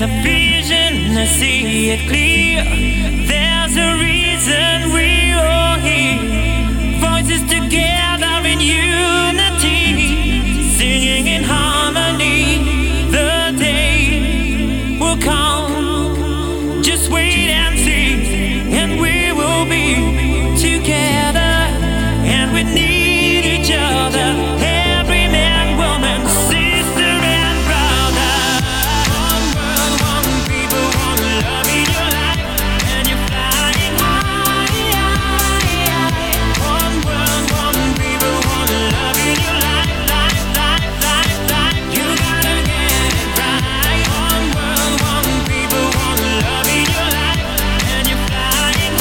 a vision, I see it clear. There's a reason we're all here. Voices together in unity, singing in harmony. The day will come. Just wait and see, and we will be together. And we need each other. Every man, woman, sister and brother. One world, one people, one love in your life, and you're flying high. One world, one people, one love in your life, life, life, life, life. You gotta get it right. One world, one people, one love in your life, and you're flying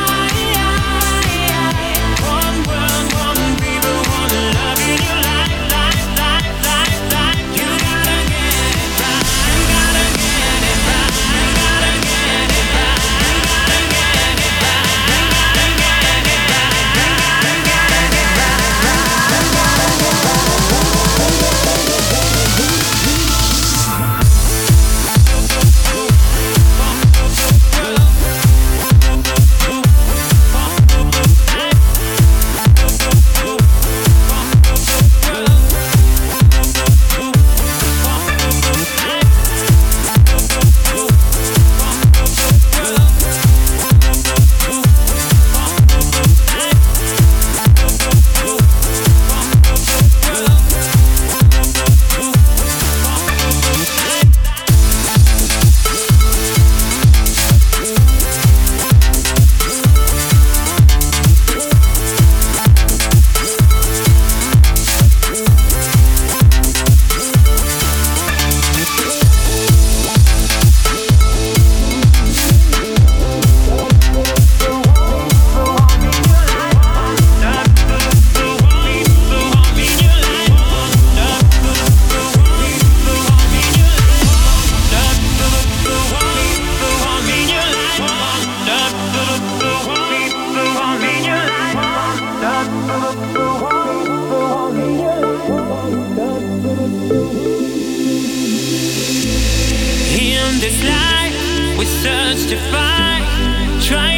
high. One world, one people, one love in your life, life, life, life, life. You gotta get it right. You gotta get it right. You gotta get it right. You gotta get it right. You gotta get it right. You gotta get it in this life we search to find, try